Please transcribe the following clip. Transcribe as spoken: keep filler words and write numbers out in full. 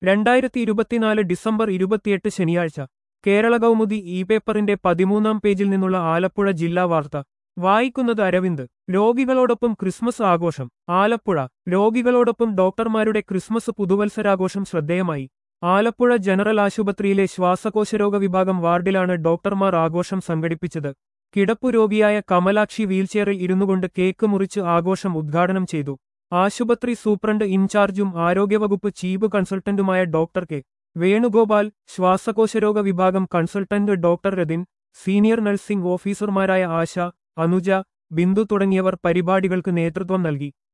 രണ്ടായിരത്തി ഇരുപത്തിനാല് ഡിസംബർ ഇരുപത്തിയെട്ട് ശനിയാഴ്ച കേരള കൗമുദി ഇ പേപ്പറിന്റെ പതിമൂന്നാം പേജിൽ നിന്നുള്ള ആലപ്പുഴ ജില്ലാ വാർത്ത വായിക്കുന്നത് അരവിന്ദ്. രോഗികളോടൊപ്പം ക്രിസ്മസ് ആഘോഷം. ആലപ്പുഴ. രോഗികളോടൊപ്പം ഡോക്ടർമാരുടെ ക്രിസ്മസ് പുതുവത്സരാഘോഷം ശ്രദ്ധേയമായി. ആലപ്പുഴ ജനറൽ ആശുപത്രിയിലെ ശ്വാസകോശരോഗ വിഭാഗം വാർഡിലാണ് ഡോക്ടർമാർ ആഘോഷം സംഘടിപ്പിച്ചത്. കിടപ്പുരോഗിയായ കമലാക്ഷി വീൽചെയറിൽ ഇരുന്നുകൊണ്ട് കേക്ക് മുറിച്ച് ആഘോഷം ഉദ്ഘാടനം ചെയ്തു. ആശുപത്രി സൂപ്രണ്ട് ഇൻചാർജും ആരോഗ്യവകുപ്പ് ചീഫ് കൺസൾട്ടന്റുമായ ഡോക്ടർ കെ വേണുഗോപാൽ, ശ്വാസകോശരോഗ വിഭാഗം consultant doctor Rathin, senior nursing ഓഫീസർമാരായ ആശ, അനുജ, ബിന്ദു തുടങ്ങിയവർ പരിപാടികൾക്ക് നേതൃത്വം നൽകി.